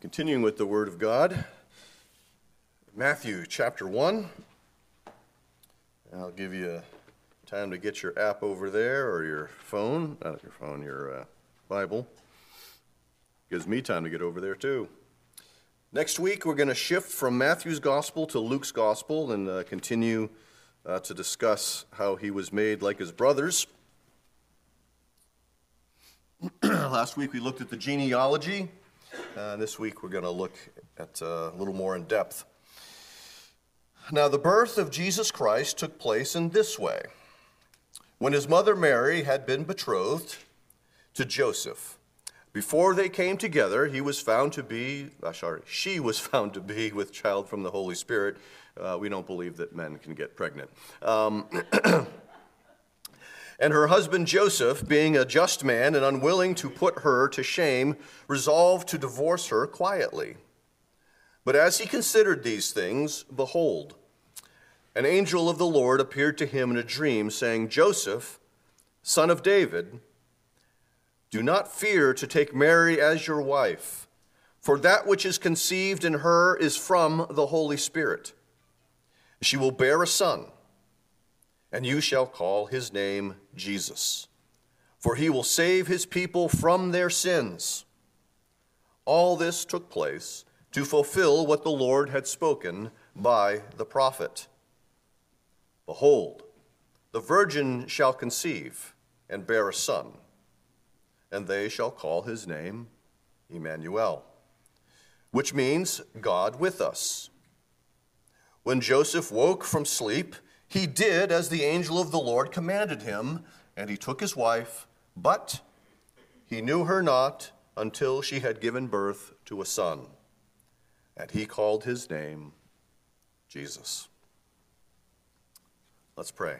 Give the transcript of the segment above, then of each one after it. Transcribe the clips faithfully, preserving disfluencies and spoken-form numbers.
Continuing with the Word of God, Matthew chapter one. I'll give you time to get your app over there or your phone, not your phone, your uh, Bible. Gives me time to get over there too. Next week we're going to shift from Matthew's Gospel to Luke's Gospel and uh, continue uh, to discuss how he was made like his brothers. Last week we looked at the genealogy. Uh, this week we're going to look at uh, a little more in depth. Now, the birth of Jesus Christ took place in this way. When his mother Mary had been betrothed to Joseph, before they came together, he was found to be, uh, sorry, she was found to be with child from the Holy Spirit. Uh, we don't believe that men can get pregnant. Um, And her husband Joseph, being a just man and unwilling to put her to shame, resolved to divorce her quietly. But as he considered these things, behold, an angel of the Lord appeared to him in a dream, saying, Joseph, son of David, do not fear to take Mary as your wife, for that which is conceived in her is from the Holy Spirit. She will bear a son, and you shall call his name Jesus, for he will save his people from their sins. All this took place to fulfill what the Lord had spoken by the prophet. Behold, the virgin shall conceive and bear a son, and they shall call his name Emmanuel, which means God with us. When Joseph woke from sleep, he did as the angel of the Lord commanded him, and he took his wife, but he knew her not until she had given birth to a son, and he called his name Jesus. Let's pray.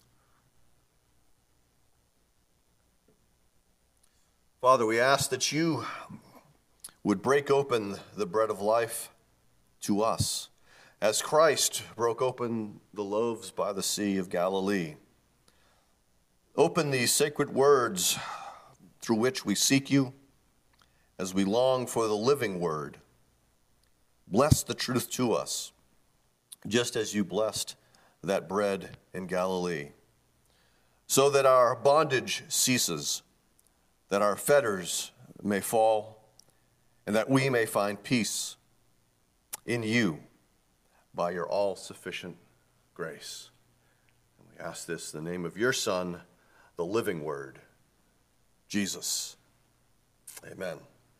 Father, we ask that you would break open the bread of life to us, as Christ broke open the loaves by the Sea of Galilee. Open these sacred words through which we seek you as we long for the living word. Bless the truth to us, just as you blessed that bread in Galilee, so that our bondage ceases, that our fetters may fall, and that we may find peace in you, by your all-sufficient grace. And we ask this in the name of your Son, the living Word, Jesus. Amen.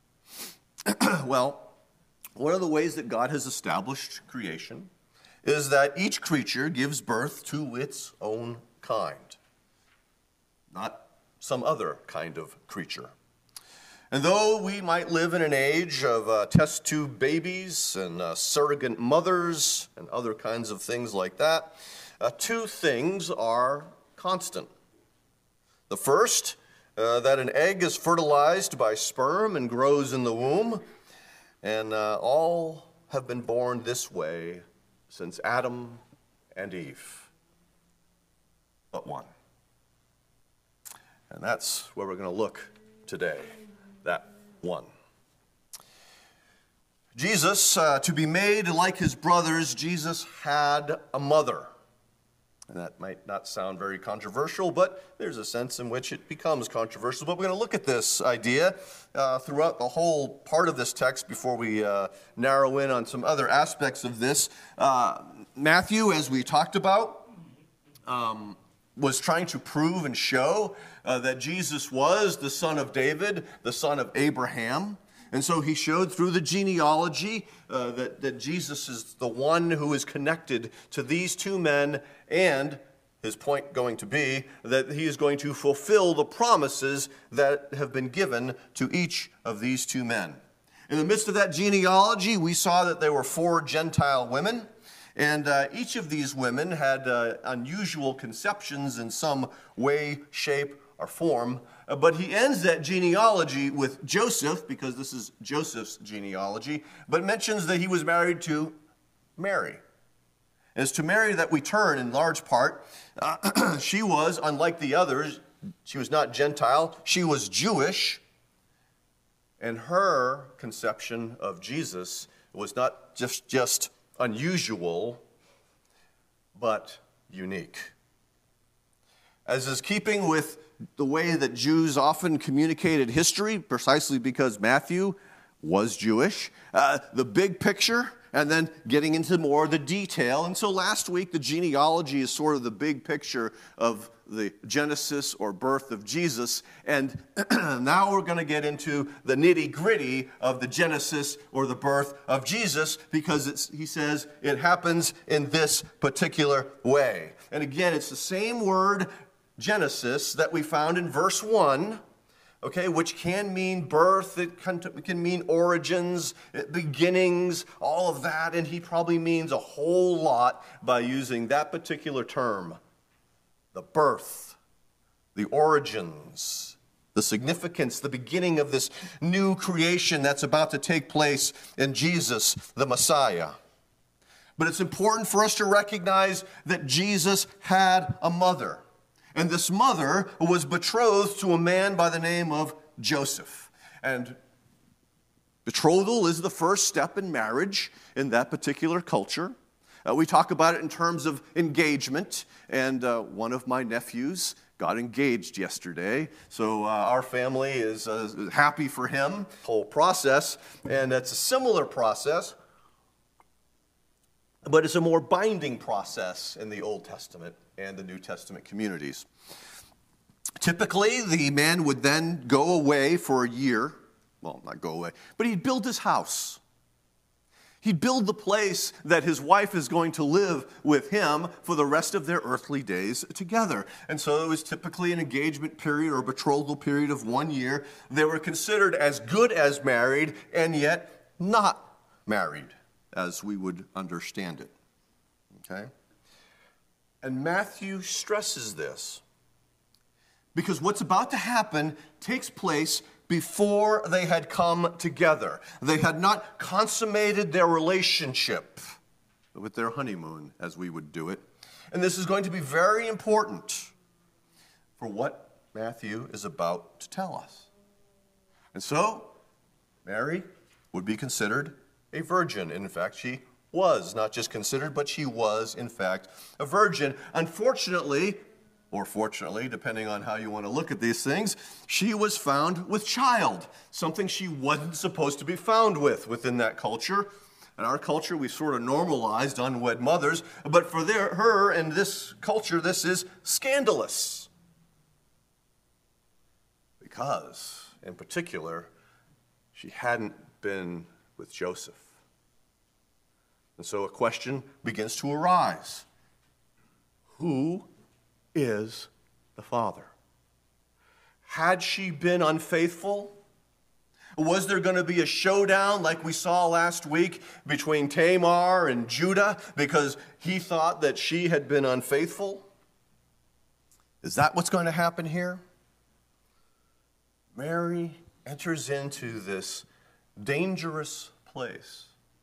Well, one of the ways that God has established creation is that each creature gives birth to its own kind, not some other kind of creature. And though we might live in an age of uh, test tube babies and uh, surrogate mothers and other kinds of things like that, uh, two things are constant. The first, uh, that an egg is fertilized by sperm and grows in the womb, and uh, all have been born this way since Adam and Eve, but one. And that's where we're going to look today. That one. Jesus, uh, to be made like his brothers, Jesus had a mother. And that might not sound very controversial, but there's a sense in which it becomes controversial. But we're going to look at this idea uh, throughout the whole part of this text before we uh, narrow in on some other aspects of this. Uh, Matthew, as we talked about, um, was trying to prove and show uh, that Jesus was the son of David, the son of Abraham. And so he showed through the genealogy uh, that, that Jesus is the one who is connected to these two men, and his point going to be that he is going to fulfill the promises that have been given to each of these two men. In the midst of that genealogy, we saw that there were four Gentile women. And uh, each of these women had uh, unusual conceptions in some way, shape, or form. Uh, but he ends that genealogy with Joseph, because this is Joseph's genealogy, but mentions that he was married to Mary. And it's to Mary that we turn in large part. Uh, she was, unlike the others, she was not Gentile, she was Jewish. And her conception of Jesus was not just, just unusual, but unique. As is keeping with the way that Jews often communicated history, precisely because Matthew was Jewish, uh, the big picture, and then getting into more of the detail. And so last week, the genealogy is sort of the big picture of the Genesis or birth of Jesus. And now we're going to get into the nitty-gritty of the Genesis or the birth of Jesus, because it's, he says it happens in this particular way. And again, it's the same word, Genesis, that we found in verse one, okay, which can mean birth, it can, it can mean origins, beginnings, all of that, and he probably means a whole lot by using that particular term. The birth, the origins, the significance, the beginning of this new creation that's about to take place in Jesus, the Messiah. But it's important for us to recognize that Jesus had a mother. And this mother was betrothed to a man by the name of Joseph. And betrothal is the first step in marriage in that particular culture. Uh, we talk about it in terms of engagement. And uh, one of my nephews got engaged yesterday. So uh, our family is uh, happy for him, whole process. And it's a similar process, but it's a more binding process in the Old Testament and the New Testament communities. Typically, the man would then go away for a year. Well, not go away, but he'd build his house. He'd build the place that his wife is going to live with him for the rest of their earthly days together. And so it was typically an engagement period or betrothal period of one year. They were considered as good as married and yet not married, as we would understand it. Okay? And Matthew stresses this because what's about to happen takes place before they had come together. They had not consummated their relationship with their honeymoon, as we would do it. And this is going to be very important for what Matthew is about to tell us. And so, Mary would be considered a virgin. In fact, she was not just considered, but she was, in fact, a virgin. Unfortunately, or fortunately, depending on how you want to look at these things, she was found with child, something she wasn't supposed to be found with within that culture. In our culture, we sort of normalized unwed mothers, but for their, her and this culture, this is scandalous. Because, in particular, she hadn't been with Joseph. And so a question begins to arise. Who is the father? Had she been unfaithful? Was there going to be a showdown like we saw last week between Tamar and Judah because he thought that she had been unfaithful? Is that what's going to happen here? Mary enters into this dangerous place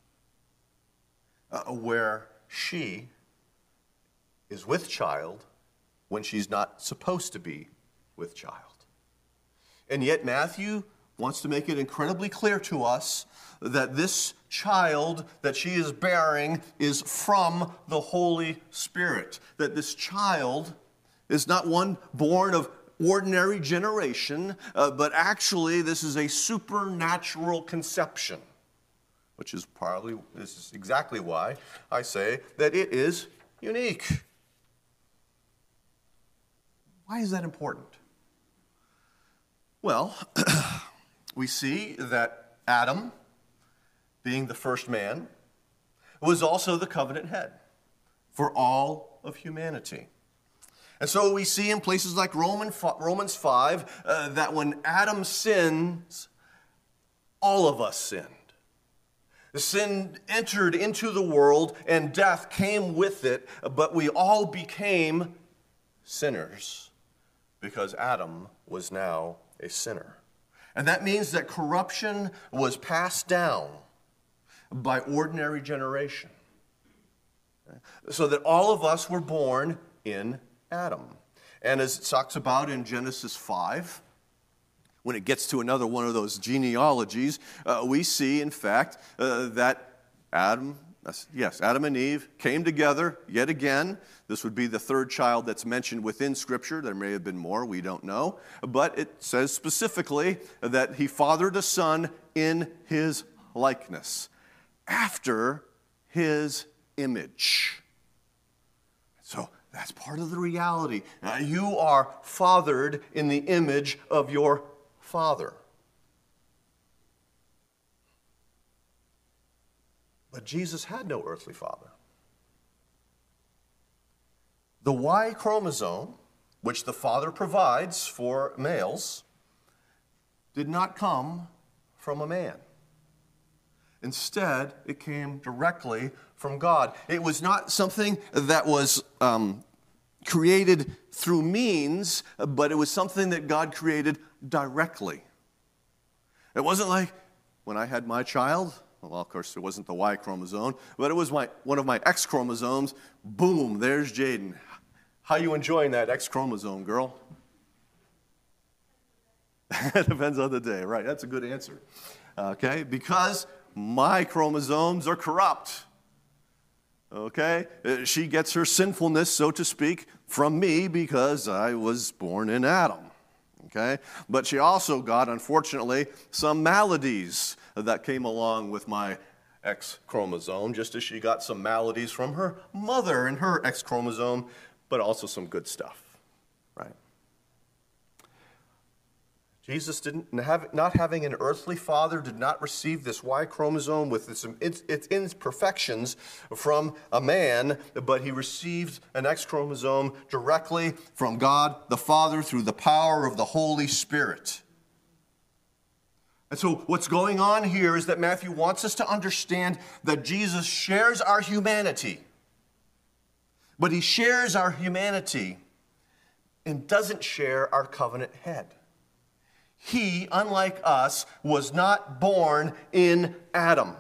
uh, where she is with child when she's not supposed to be with child. And yet Matthew wants to make it incredibly clear to us that this child that she is bearing is from the Holy Spirit. That this child is not one born of ordinary generation, uh, but actually this is a supernatural conception, which is probably, this is exactly why I say that it is unique. Why is that important? Well, we see that Adam, being the first man, was also the covenant head for all of humanity. And so we see in places like Romans five uh, that when Adam sins, all of us sinned. The sin entered into the world and death came with it, but we all became sinners because Adam was now a sinner. And that means that corruption was passed down by ordinary generation. So that all of us were born in Adam. And as it talks about in Genesis five, When it gets to another one of those genealogies, uh, we see, in fact, uh, that Adam, yes, Adam and Eve came together yet again. This would be the third child that's mentioned within Scripture. There may have been more, we don't know. But it says specifically that he fathered a son in his likeness, after his image. So that's part of the reality. Now, you are fathered in the image of your Father. But Jesus had no earthly father. The Y chromosome, which the Father provides for males, did not come from a man. Instead, it came directly from God. It was not something that was um, created through means, but it was something that God created directly. It wasn't like when I had my child, well, of course, it wasn't the Y chromosome, but it was my one of my X chromosomes. Boom, there's Jaden. How you enjoying that X chromosome, girl? It depends on the day, right? That's a good answer. Okay, because my chromosomes are corrupt. Okay, she gets her sinfulness, so to speak, from me because I was born in Adam. Okay, but she also got, unfortunately, some maladies that came along with my X chromosome, just as she got some maladies from her mother and her X chromosome, but also some good stuff, right? Jesus didn't have, not having an earthly father, did not receive this Y chromosome with its, its, its imperfections from a man, but he received an X chromosome directly from God the Father through the power of the Holy Spirit. And so what's going on here is that Matthew wants us to understand that Jesus shares our humanity, but he shares our humanity and doesn't share our covenant head. He, unlike us, was not born in Adam.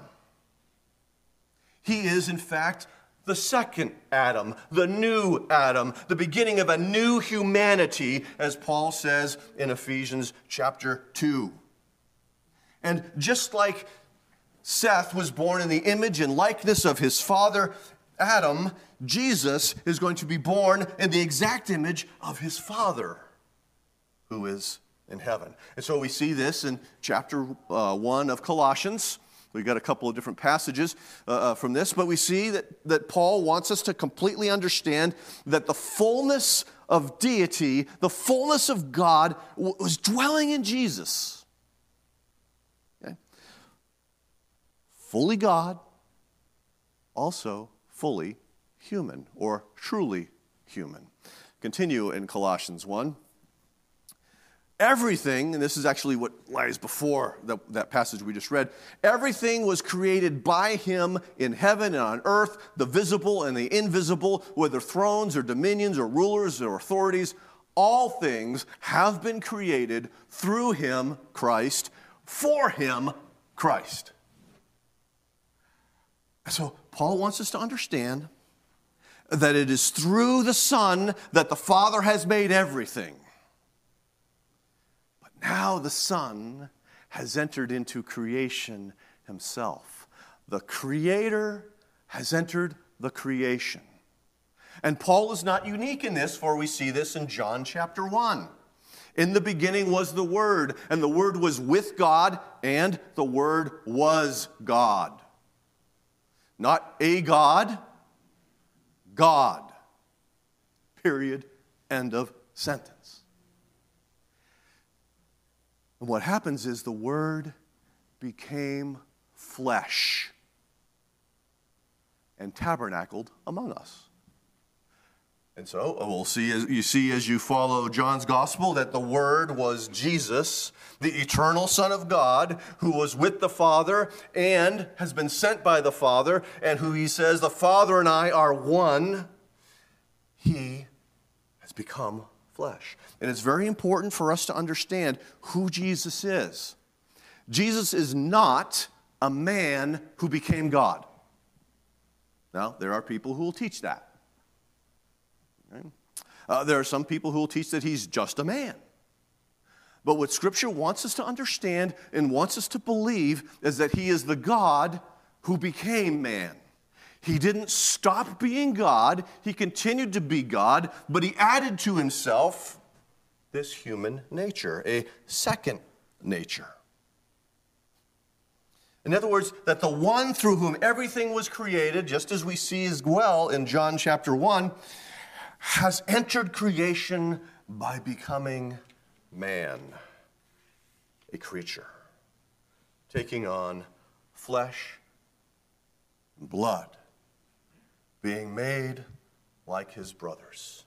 He is, in fact, the second Adam, the new Adam, the beginning of a new humanity, as Paul says in Ephesians chapter two. And just like Seth was born in the image and likeness of his father, Adam, Jesus is going to be born in the exact image of his Father, who is in heaven. And so we see this in chapter uh, one of Colossians. We've got a couple of different passages uh, from this, but we see that, that Paul wants us to completely understand that the fullness of deity, the fullness of God, w- was dwelling in Jesus. Okay? Fully God, also fully human, or truly human. Continue in Colossians one. Everything, and this is actually what lies before the, that passage we just read, everything was created by him in heaven and on earth, the visible and the invisible, whether thrones or dominions or rulers or authorities. All things have been created through him, Christ, for him, Christ. So Paul wants us to understand that it is through the Son that the Father has made everything. Now the Son has entered into creation himself. The Creator has entered the creation. And Paul is not unique in this, for we see this in John chapter one. In the beginning was the Word, and the Word was with God, and the Word was God. Not a God, God. Period. End of sentence. And what happens is the Word became flesh and tabernacled among us. And so we'll see, as you see as you follow John's gospel, that the Word was Jesus, the eternal Son of God, who was with the Father and has been sent by the Father, and who he says, the Father and I are one. He has become flesh. And it's very important for us to understand who Jesus is. Jesus is not a man who became God. Now, there are people who will teach that. Okay? Uh, there are some people who will teach that he's just a man. But what Scripture wants us to understand and wants us to believe is that he is the God who became man. He didn't stop being God. He continued to be God, but he added to himself this human nature, a second nature. In other words, that the one through whom everything was created, just as we see as well in John chapter one, has entered creation by becoming man, a creature, taking on flesh and blood, being made like his brothers.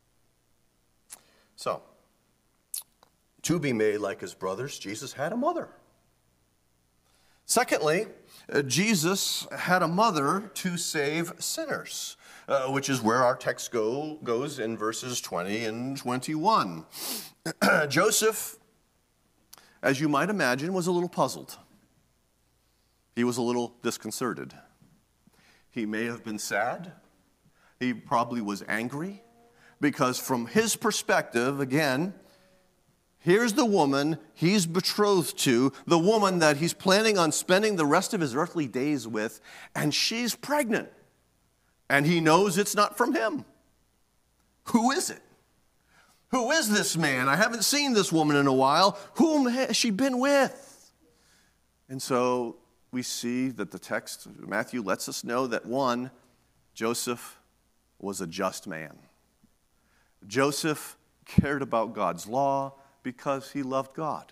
So, to be made like his brothers, Jesus had a mother. Secondly, uh, Jesus had a mother to save sinners, uh, which is where our text go, goes in verses twenty and twenty-one. Joseph, as you might imagine, was a little puzzled. He was a little disconcerted. He may have been sad. He probably was angry because from his perspective, again, here's the woman he's betrothed to, the woman that he's planning on spending the rest of his earthly days with, and she's pregnant. And he knows it's not from him. Who is it? Who is this man? I haven't seen this woman in a while. Whom has she been with? And so we see that the text, Matthew lets us know that one, Joseph was a just man. Joseph cared about God's law because he loved God.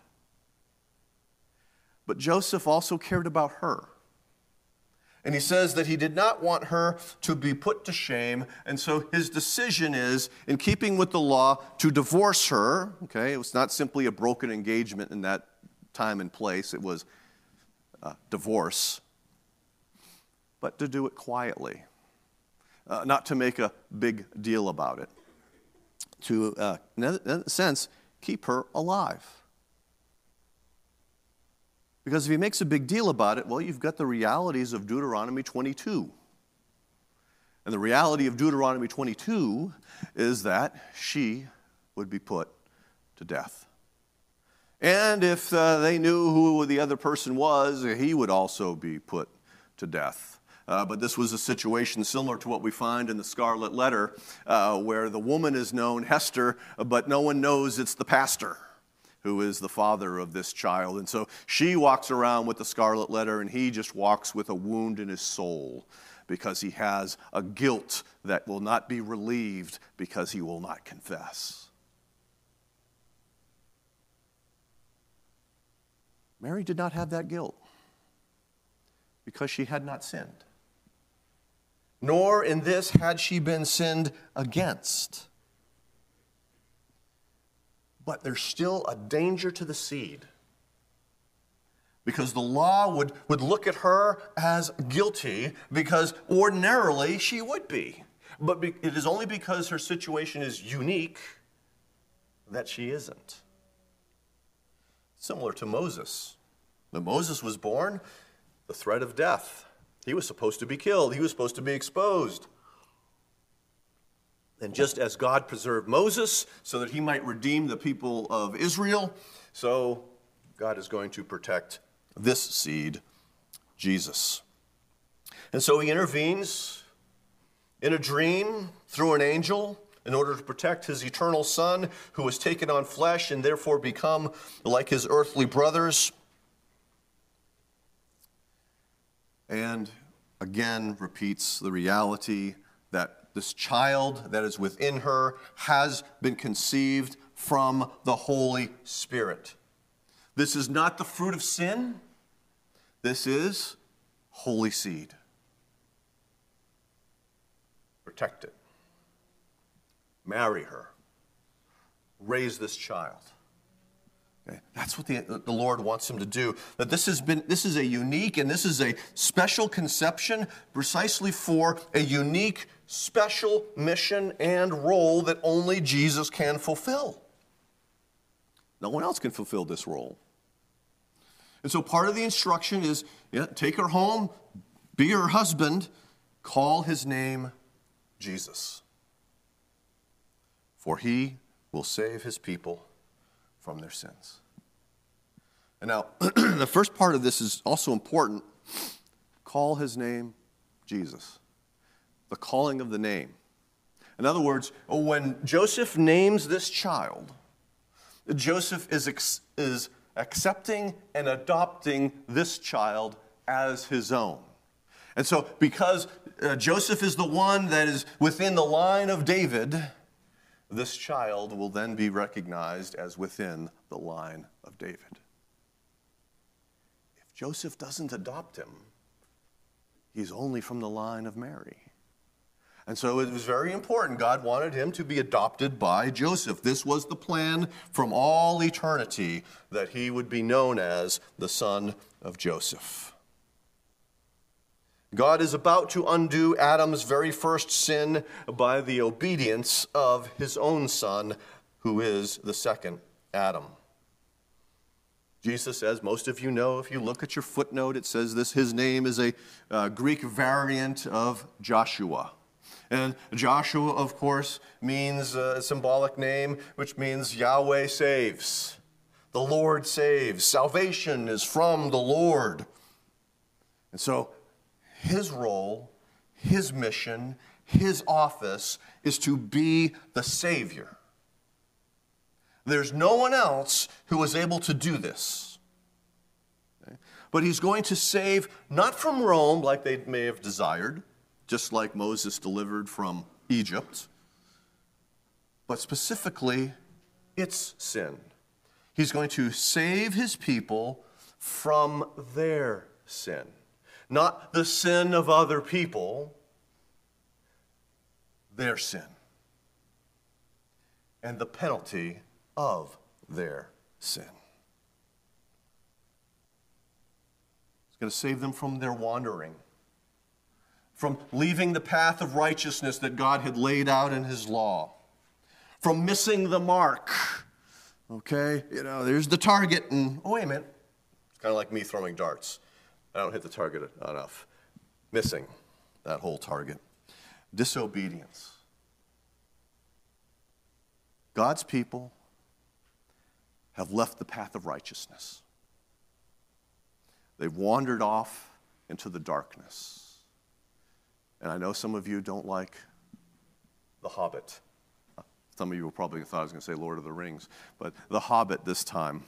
But Joseph also cared about her. And he says that he did not want her to be put to shame, and so his decision is, in keeping with the law, to divorce her. Okay, it was not simply a broken engagement in that time and place. It was Uh, divorce, but to do it quietly, uh, not to make a big deal about it, to, uh, in a sense, keep her alive. Because if he makes a big deal about it, well, you've got the realities of Deuteronomy twenty-two. And the reality of Deuteronomy twenty-two is that she would be put to death. And if uh, they knew who the other person was, he would also be put to death. Uh, but this was a situation similar to what we find in the Scarlet Letter, uh, where the woman is known, Hester, but no one knows it's the pastor who is the father of this child. And so she walks around with the Scarlet Letter, and he just walks with a wound in his soul because he has a guilt that will not be relieved because he will not confess. Mary did not have that guilt because she had not sinned. Nor in this had she been sinned against. But there's still a danger to the seed, because the law would, would look at her as guilty, because ordinarily she would be. But be, it is only because her situation is unique that she isn't. Similar to Moses. When Moses was born, the threat of death. He was supposed to be killed. He was supposed to be exposed. And just as God preserved Moses so that he might redeem the people of Israel, so God is going to protect this seed, Jesus. And so he intervenes in a dream through an angel in order to protect his eternal Son, who has taken on flesh and therefore become like his earthly brothers. And again repeats the reality that this child that is within her has been conceived from the Holy Spirit. This is not the fruit of sin. This is holy seed. Protect it. Marry her. Raise this child. Okay. That's what the, the Lord wants him to do. That this has been, this is a unique and this is a special conception precisely for a unique, special mission and role that only Jesus can fulfill. No one else can fulfill this role. And so part of the instruction is, yeah, take her home, be her husband, call his name Jesus. For he will save his people from their sins. And now, the first part of this is also important. Call his name Jesus. The calling of the name. In other words, when Joseph names this child, Joseph is, ex- is accepting and adopting this child as his own. And so, because uh, Joseph is the one that is within the line of David, this child will then be recognized as within the line of David. If Joseph doesn't adopt him, he's only from the line of Mary. And so it was very important. God wanted him to be adopted by Joseph. This was the plan from all eternity, that he would be known as the son of Joseph. God is about to undo Adam's very first sin by the obedience of his own son, who is the second Adam. Jesus, as most of you know, if you look at your footnote, it says this, his name is a uh, Greek variant of Joshua. And Joshua, of course, means a symbolic name, which means Yahweh saves. The Lord saves. Salvation is from the Lord. And so, his role, his mission, his office is to be the Savior. There's no one else who is able to do this. Okay? But he's going to save not from Rome like they may have desired, just like Moses delivered from Egypt, but specifically its sin. He's going to save his people from their sin. Not the sin of other people, their sin. And the penalty of their sin. He's going to save them from their wandering, from leaving the path of righteousness that God had laid out in his law, from missing the mark. Okay, you know, there's the target, and oh, wait a minute. It's kind of like me throwing darts. I don't hit the target enough. Missing that whole target. Disobedience. God's people have left the path of righteousness. They've wandered off into the darkness. And I know some of you don't like The Hobbit. Some of you will probably thought I was going to say Lord of the Rings, but The Hobbit this time.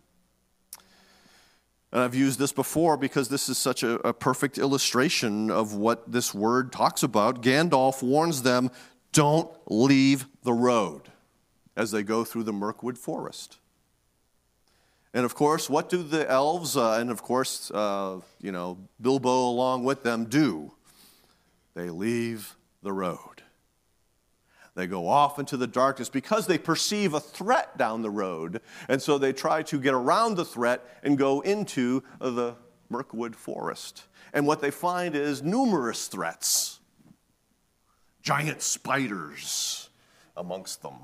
And I've used this before because this is such a, a perfect illustration of what this word talks about. Gandalf warns them, don't leave the road as they go through the Mirkwood Forest. And of course, what do the elves, uh, and of course, uh, you know, Bilbo along with them do? They leave the road. They go off into the darkness because they perceive a threat down the road. And so they try to get around the threat and go into the Mirkwood Forest. And what they find is numerous threats. Giant spiders amongst them.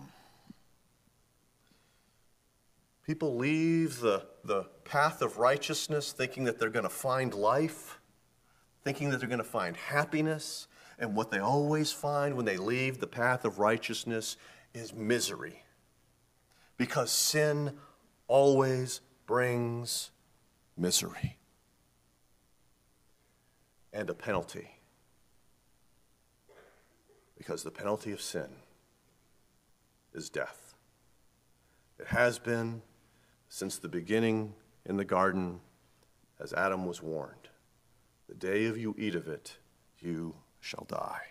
People leave the, the path of righteousness thinking that they're going to find life, thinking that they're going to find happiness. And what they always find when they leave the path of righteousness is misery. Because sin always brings misery. And a penalty. Because the penalty of sin is death. It has been since the beginning in the garden, as Adam was warned. The day of you eat of it, you shall die.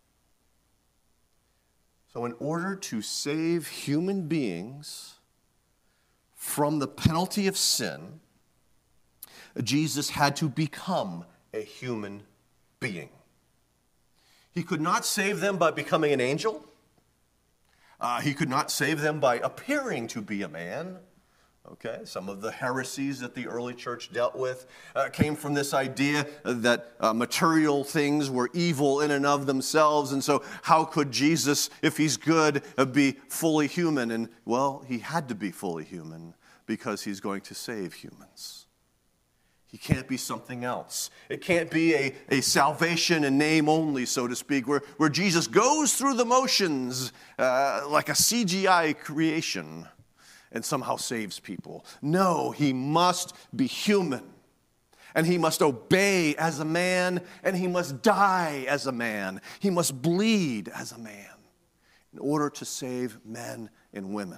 So in order to save human beings from the penalty of sin, Jesus had to become a human being. He could not save them by becoming an angel. Uh, he could not save them by appearing to be a man. Okay, some of the heresies that the early church dealt with uh, came from this idea that uh, material things were evil in and of themselves, and so how could Jesus, if he's good, uh, be fully human? And, well, he had to be fully human because he's going to save humans. He can't be something else. It can't be a, a salvation in name only, so to speak, where, where Jesus goes through the motions uh, like a C G I creation. and somehow saves people. No, he must be human, and he must obey as a man, and he must die as a man. He must bleed as a man in order to save men and women.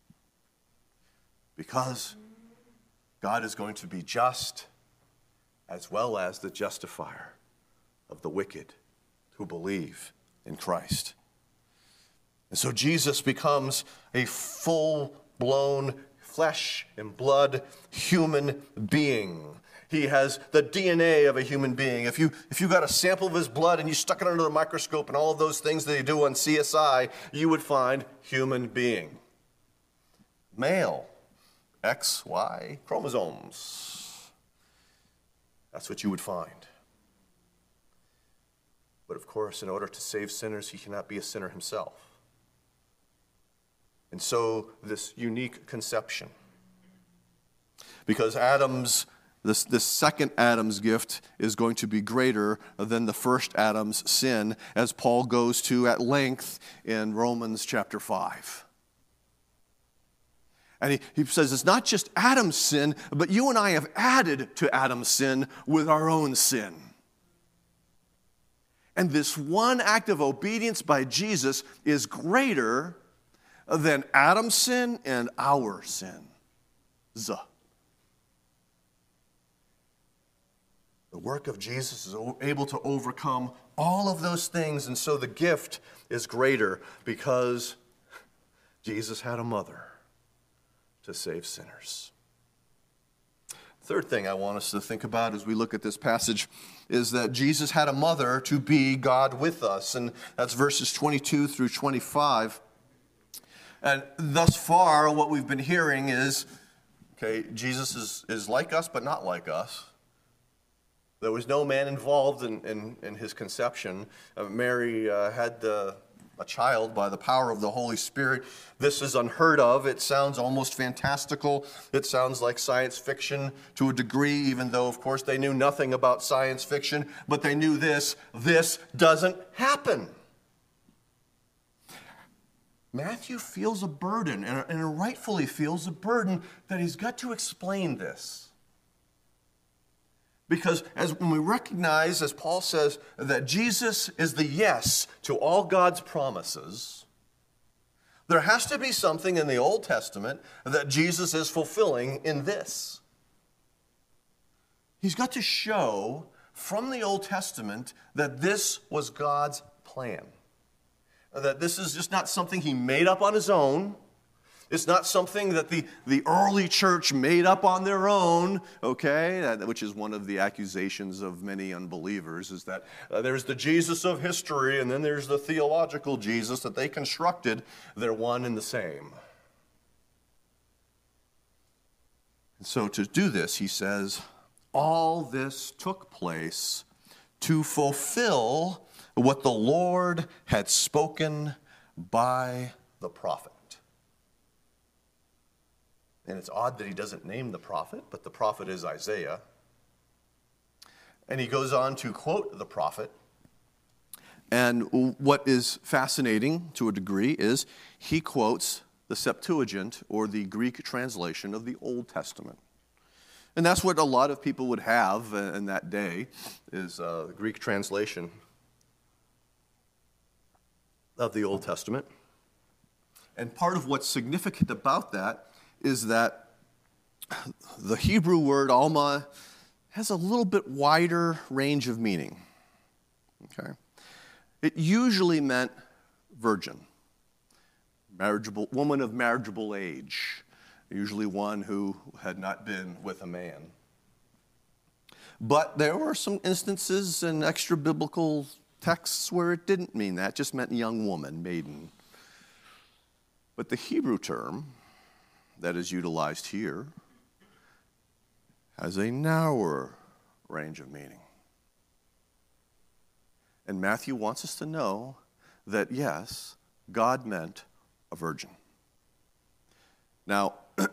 Because God is going to be just as well as the justifier of the wicked who believe in Christ. And so Jesus becomes a full-blown flesh and blood human being. He has the D N A of a human being. If you, if you got a sample of his blood and you stuck it under the microscope and all of those things that they do on C S I, you would find human being. Male, X Y chromosomes. That's what you would find. But of course, in order to save sinners, he cannot be a sinner himself. And so this unique conception, because Adam's This, this second Adam's gift is going to be greater than the first Adam's sin, as Paul goes to at length in Romans chapter five. And he, he says it's not just Adam's sin, but you and I have added to Adam's sin with our own sin. And this one act of obedience by Jesus is greater than Adam's sin and our sin. Z. The work of Jesus is able to overcome all of those things, and so the gift is greater because Jesus had a mother to save sinners. Third thing I want us to think about as we look at this passage is that Jesus had a mother to be God with us, and that's verses twenty-two through twenty-five. And thus far, what we've been hearing is, okay, Jesus is, is like us, but not like us. There was no man involved in, in, in his conception. Uh, Mary uh, had uh, a child by the power of the Holy Spirit. This is unheard of. It sounds almost fantastical. It sounds like science fiction to a degree, even though, of course, they knew nothing about science fiction. But they knew this. This doesn't happen. Matthew feels a burden, and, and rightfully feels a burden, that he's got to explain this. Because as when we recognize, as Paul says, that Jesus is the yes to all God's promises, there has to be something in the Old Testament that Jesus is fulfilling in this. He's got to show from the Old Testament that this was God's plan. That this is just not something he made up on his own. It's not something that the, the early church made up on their own, okay, which is one of the accusations of many unbelievers, is that uh, there's the Jesus of history and then there's the theological Jesus that they constructed. They're one and the same. And so to do this, he says, all this took place to fulfill what the Lord had spoken by the prophet. And it's odd that he doesn't name the prophet, but the prophet is Isaiah. And he goes on to quote the prophet. And what is fascinating to a degree is he quotes the Septuagint, or the Greek translation of the Old Testament. And that's what a lot of people would have in that day, is uh, the Greek translation of the Old Testament. And part of what's significant about that is that the Hebrew word alma has a little bit wider range of meaning. Okay, it usually meant virgin, marriageable woman of marriageable age, usually one who had not been with a man. But there were some instances in extra biblical texts where it didn't mean that; it just meant young woman, maiden. But the Hebrew term that is utilized here has a narrower range of meaning. And Matthew wants us to know that, yes, God meant a virgin. Now,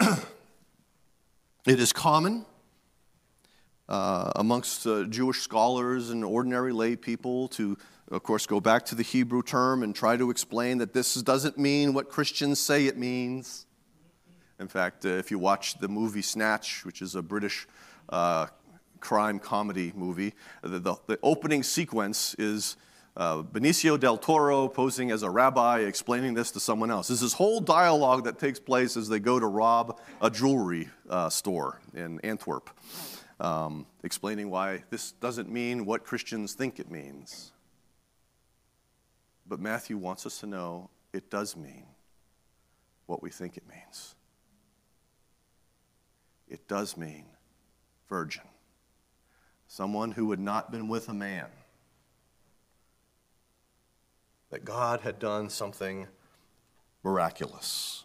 it is common uh, amongst uh, Jewish scholars and ordinary lay people to, of course, go back to the Hebrew term and try to explain that this doesn't mean what Christians say it means. In fact, uh, if you watch the movie Snatch, which is a British uh, crime comedy movie, the, the, the opening sequence is uh, Benicio del Toro posing as a rabbi explaining this to someone else. There's this whole dialogue that takes place as they go to rob a jewelry uh, store in Antwerp, um, explaining why this doesn't mean what Christians think it means. But Matthew wants us to know it does mean what we think it means. It does mean virgin. Someone who had not been with a man. That God had done something miraculous.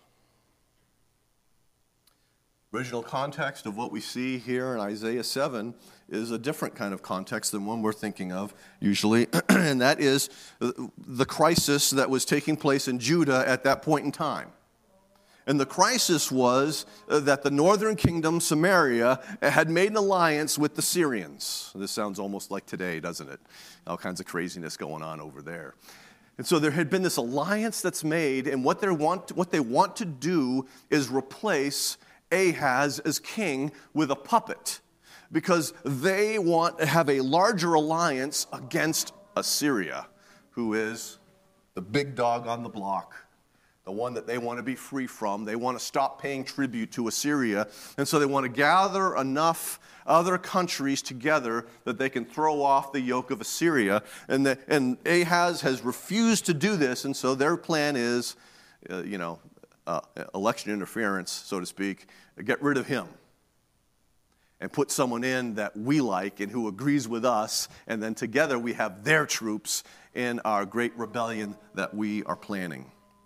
Original context of what we see here in Isaiah seven is a different kind of context than one we're thinking of usually, and that is the crisis that was taking place in Judah at that point in time. And the crisis was that the northern kingdom, Samaria, had made an alliance with the Syrians. This sounds almost like today, doesn't it? All kinds of craziness going on over there. And so there had been this alliance that's made, and what they want, what they want to do is replace Ahaz as king with a puppet, because they want to have a larger alliance against Assyria, who is the big dog on the block, the one that they want to be free from. They want to stop paying tribute to Assyria, and so they want to gather enough other countries together that they can throw off the yoke of Assyria. And, the, and Ahaz has refused to do this, and so their plan is, uh, you know, uh, election interference, so to speak, get rid of him and put someone in that we like and who agrees with us, and then together we have their troops in our great rebellion that we are planning.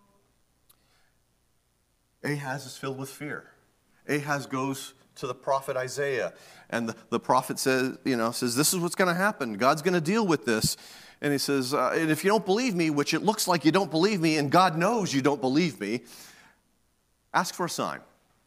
Ahaz is filled with fear. Ahaz goes to the prophet Isaiah, and the, the prophet says, you know, says, this is what's going to happen. God's going to deal with this. And he says, uh, and if you don't believe me, which it looks like you don't believe me, and God knows you don't believe me, ask for a sign.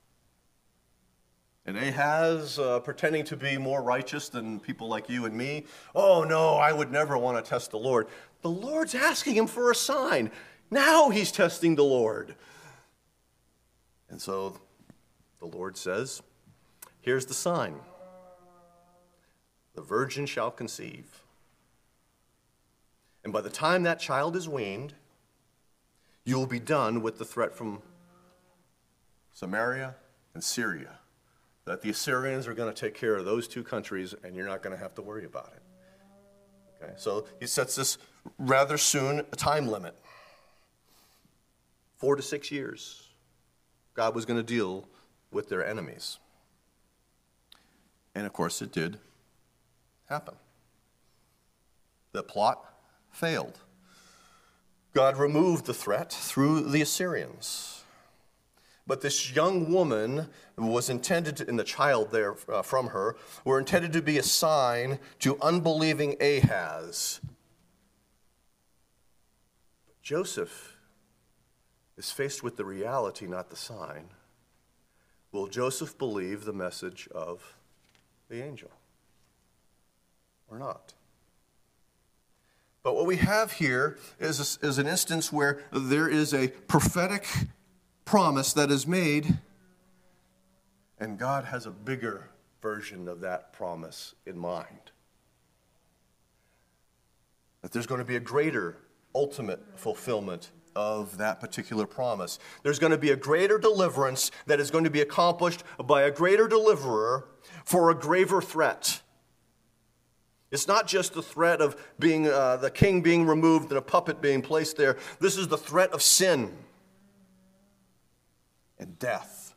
And Ahaz, uh, pretending to be more righteous than people like you and me, oh no, I would never want to test the Lord. The Lord's asking him for a sign. Now he's testing the Lord. And so the Lord says, here's the sign. The virgin shall conceive. And by the time that child is weaned, you will be done with the threat from Samaria and Syria. That the Assyrians are going to take care of those two countries, and you're not going to have to worry about it. Okay, so he sets this rather soon a time limit. Four to six years. God was going to deal with their enemies. And of course it did happen. The plot failed. God removed the threat through the Assyrians. But this young woman was intended to, and the child there uh, from her, were intended to be a sign to unbelieving Ahaz. Joseph is faced with the reality, not the sign. Will Joseph believe the message of the angel or not? But what we have here is, a, is an instance where there is a prophetic promise that is made, and God has a bigger version of that promise in mind. That there's going to be a greater ultimate fulfillment of that particular promise. There's going to be a greater deliverance that is going to be accomplished by a greater deliverer for a graver threat. It's not just the threat of being uh, the king being removed and a puppet being placed there. This is the threat of sin and death.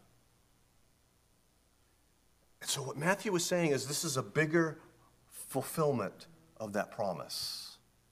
And so what Matthew is saying is this is a bigger fulfillment of that promise.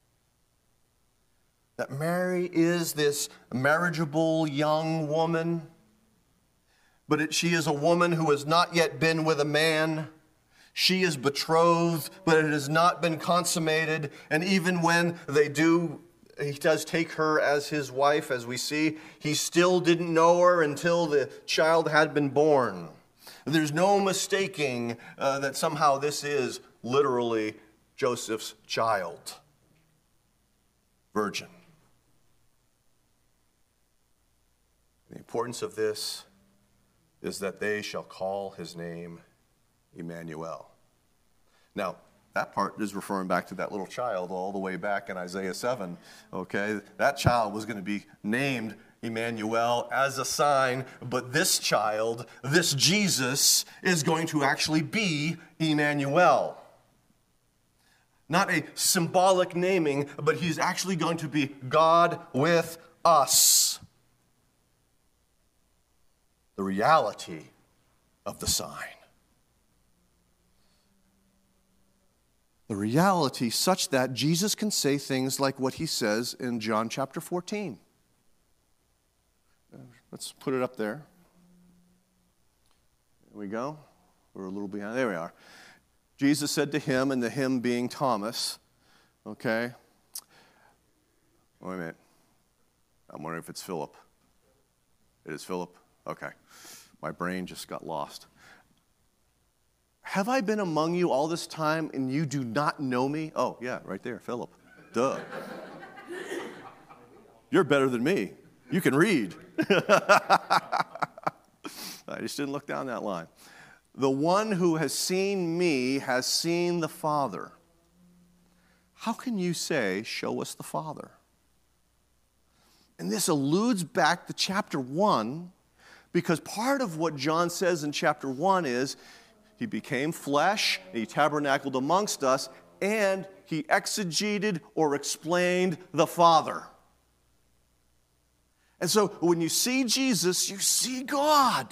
That Mary is this marriageable young woman, but it, she is a woman who has not yet been with a man. She is betrothed, but it has not been consummated. And even when they do, he does take her as his wife, as we see, he still didn't know her until the child had been born. There's no mistaking uh, that somehow this is literally Joseph's child. Virgin. The importance of this is that they shall call his name Emmanuel. Now, that part is referring back to that little child all the way back in Isaiah seven, okay? That child was going to be named Emmanuel as a sign, but this child, this Jesus, is going to actually be Emmanuel. Not a symbolic naming, but he's actually going to be God with us. The reality of the sign. The reality such that Jesus can say things like what he says in John chapter fourteen. Let's put it up there. There we go. We're a little behind. There we are. Jesus said to him, and the him being Thomas, okay. Wait a minute. I'm wondering if it's Philip. It is Philip? Okay. My brain just got lost. Have I been among you all this time and you do not know me? Oh, yeah, right there, Philip. Duh. You're better than me. You can read. I just didn't look down that line. The one who has seen me has seen the Father. How can you say, show us the Father? And this alludes back to chapter one, because part of what John says in chapter one is, he became flesh, he tabernacled amongst us, and he exegeted or explained the Father. And so when you see Jesus, you see God.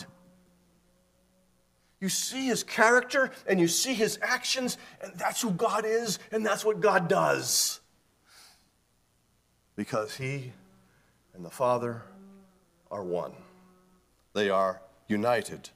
You see his character and you see his actions, and that's who God is, and that's what God does. Because he and the Father are one. They are united.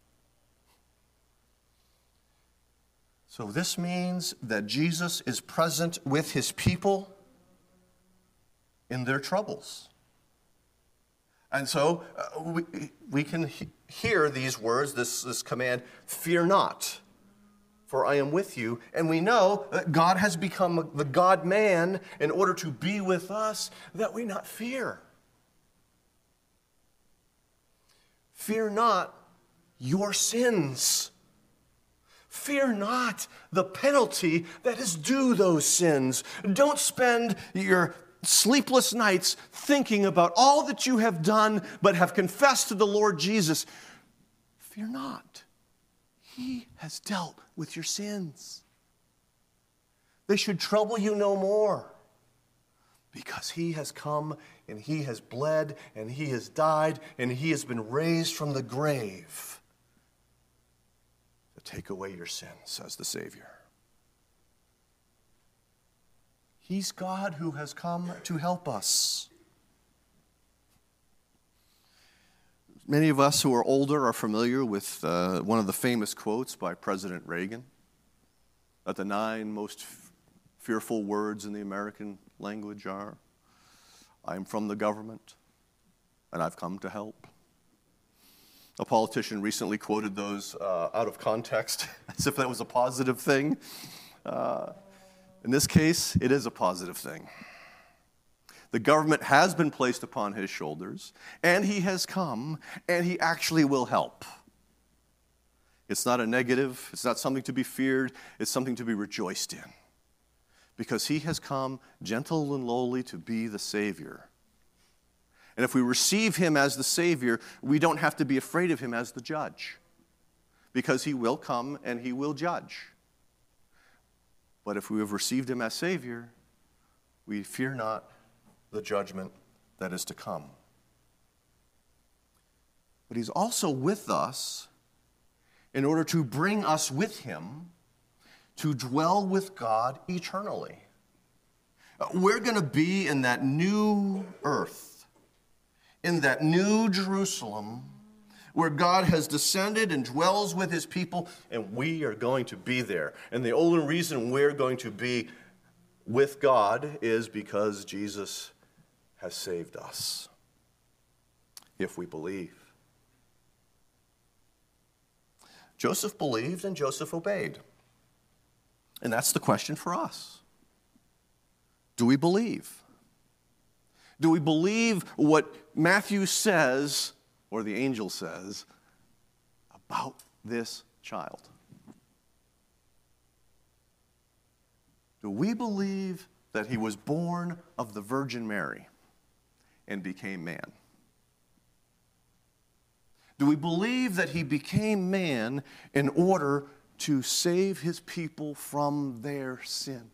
So this means that Jesus is present with his people in their troubles. And so uh, we, we can he- hear these words, this, this command, fear not, for I am with you. And we know that God has become the God-man in order to be with us, that we not fear. Fear not your sins. Fear not the penalty that is due those sins. Don't spend your sleepless nights thinking about all that you have done but have confessed to the Lord Jesus. Fear not. He has dealt with your sins. They should trouble you no more, because he has come and he has bled and he has died and he has been raised from the grave to take away your sins, says the Savior. He's God who has come to help us. Many of us who are older are familiar with uh, one of the famous quotes by President Reagan, that the nine most f- fearful words in the American language are, I am from the government, and I've come to help. A politician recently quoted those uh, out of context, as if that was a positive thing. Uh, in this case, it is a positive thing. The government has been placed upon his shoulders, and he has come, and he actually will help. It's not a negative, it's not something to be feared, it's something to be rejoiced in. Because he has come gentle and lowly to be the Savior. And if we receive him as the Savior, we don't have to be afraid of him as the judge. Because he will come and he will judge. But if we have received him as Savior, we fear not the judgment that is to come. But he's also with us in order to bring us with him to dwell with God eternally. We're going to be in that new earth, in that new Jerusalem, where God has descended and dwells with his people, and we are going to be there. And the only reason we're going to be with God is because Jesus has saved us, if we believe. Joseph believed and Joseph obeyed. And that's the question for us. Do we believe? Do we believe what Matthew says, or the angel says, about this child? Do we believe that he was born of the Virgin Mary and became man? Do we believe that he became man in order to save his people from their sin?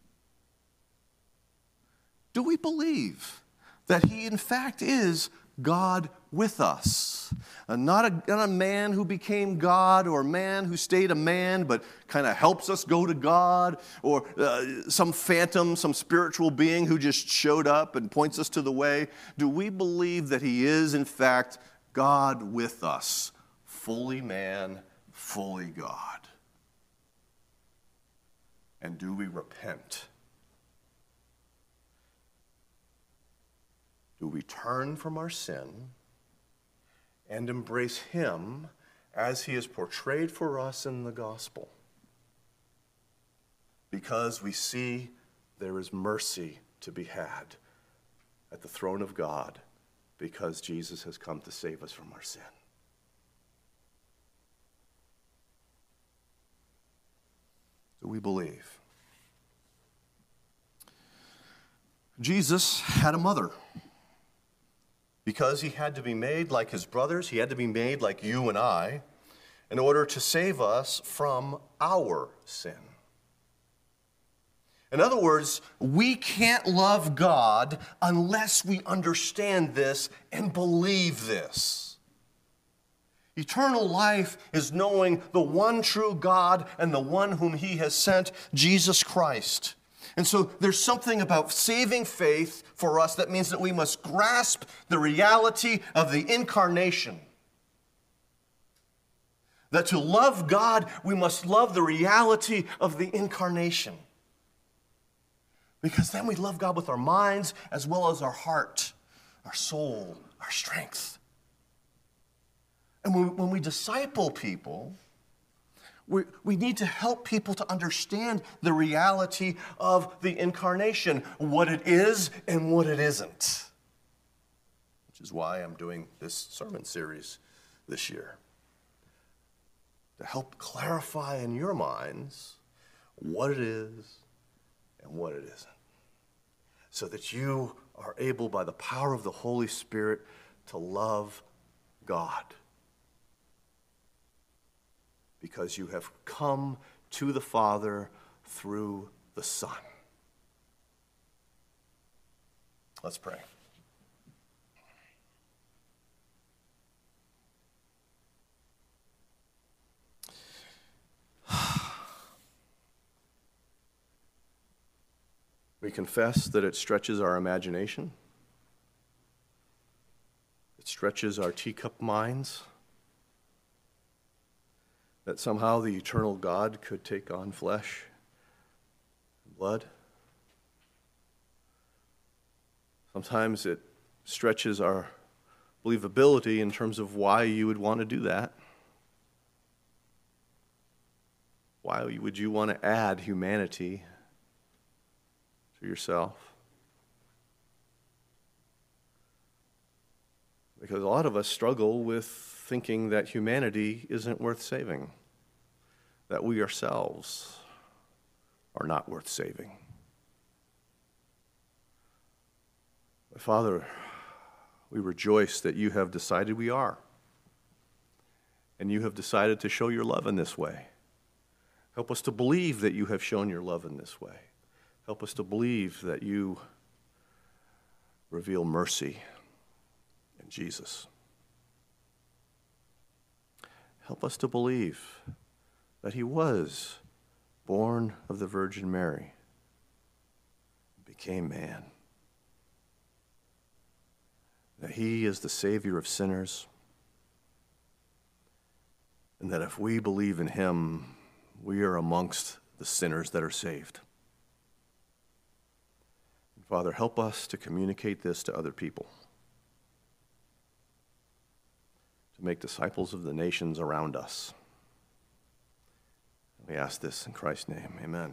Do we believe that he in fact is God with us? Uh, not, a, not a man who became God, or a man who stayed a man but kind of helps us go to God, or uh, some phantom, some spiritual being who just showed up and points us to the way. Do we believe that he is in fact God with us, fully man, fully God? And do we repent? Do we turn from our sin and embrace him as he is portrayed for us in the gospel? Because we see there is mercy to be had at the throne of God, because Jesus has come to save us from our sin. Do we believe? Jesus had a mother. Because he had to be made like his brothers, he had to be made like you and I, in order to save us from our sin. In other words, we can't love God unless we understand this and believe this. Eternal life is knowing the one true God and the one whom he has sent, Jesus Christ. And so there's something about saving faith for us that means that we must grasp the reality of the incarnation. That to love God, we must love the reality of the incarnation. Because then we love God with our minds as well as our heart, our soul, our strength. And when, when we disciple people, we, we need to help people to understand the reality of the incarnation, what it is and what it isn't. Which is why I'm doing this sermon series this year. To help clarify in your minds what it is and what it isn't. So that you are able, by the power of the Holy Spirit, to love God. Because you have come to the Father through the Son. Let's pray. We confess that it stretches our imagination. It stretches our teacup minds. That somehow the eternal God could take on flesh and blood. Sometimes it stretches our believability in terms of why you would want to do that. Why would you want to add humanity to yourself? Because a lot of us struggle with thinking that humanity isn't worth saving, that we ourselves are not worth saving. But Father, we rejoice that you have decided we are, and you have decided to show your love in this way. Help us to believe that you have shown your love in this way. Help us to believe that you reveal mercy in Jesus. Help us to believe that he was born of the Virgin Mary, became man, that he is the Savior of sinners, and that if we believe in him, we are amongst the sinners that are saved. And Father, help us to communicate this to other people, to make disciples of the nations around us. We ask this in Christ's name. Amen.